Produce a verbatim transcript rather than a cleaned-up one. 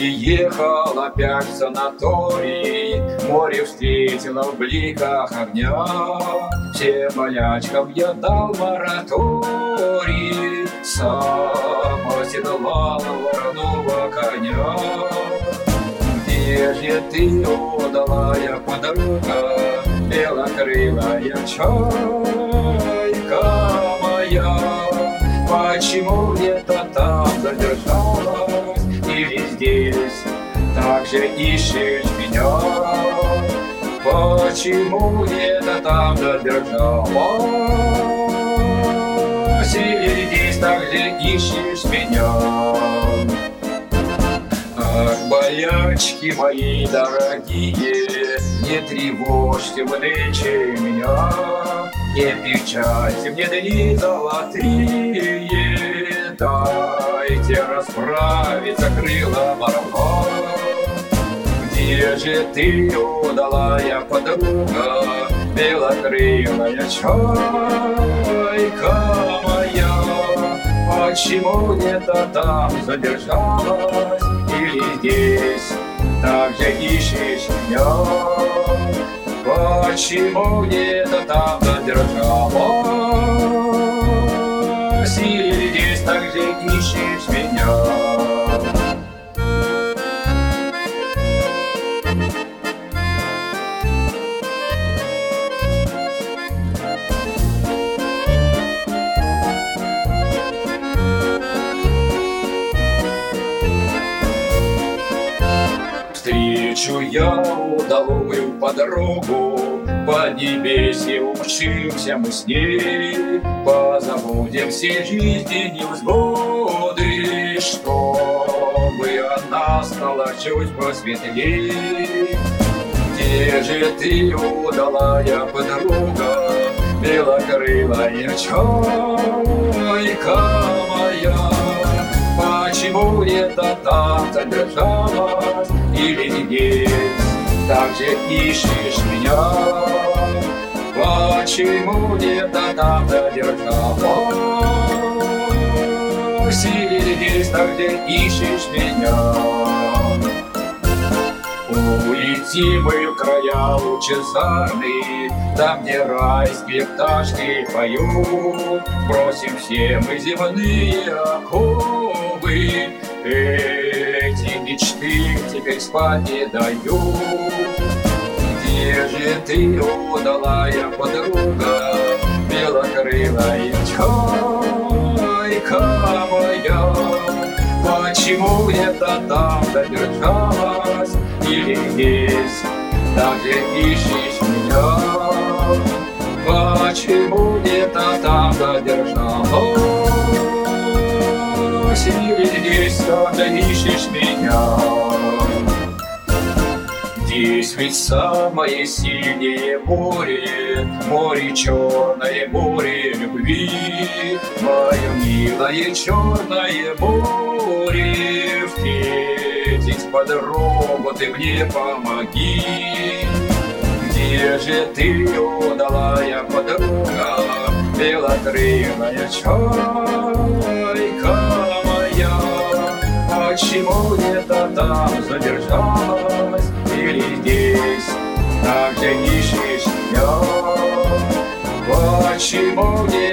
Приехал опять в санаторий, море встретило в бликах огня. Всем болячкам я дал мораторий, сам оседлал вороного коня. Где же ты, удалая подруга, белокрылая чайка моя? Почему где-то там задержалась, или здесь также ищешь меня? Почему где-то там задержалась, или здесь также ищешь меня? Ах, болячки мои дорогие, не тревожьте вы нынче меня, не печальте мне дни золотые, дайте расправиться крылом орла. Где же ты, удалая подруга, белокрылая чайка моя? Почему где-то там задержалась, или здесь также ищешь меня? Почему где-то там задержалась, или здесь также ищешь меня? Встречу я удалую подругу, поднебесье учимся мы с ней, позабудем все жизни невзгоды, чтобы она стала чуть посветлей. Где же ты, удалая подруга, белокрылая чайка моя? Почему где-то там задержалась, или здесь также ищешь меня? Почему где-то там задержалась, или здесь также ищешь меня? Улетим мы в края лучезарные, там, где райские пташки поют, бросим все мы земные оковы, эти мечты теперь спать не дают. Где же ты, удалая подруга, белокрылая чайка моя? Почему где-то там задержалась, или здесь также ищешь меня? Почему где-то там задержалась, или здесь также ищешь меня? Здесь ведь самое синее море, море черное, море любви. Мое милое черное море, встретить подругу ты мне помоги. Где же ты, удалая подруга, белокрылая чайка моя? Почему где-то там задержалась, или здесь также ищешь меня? Почему где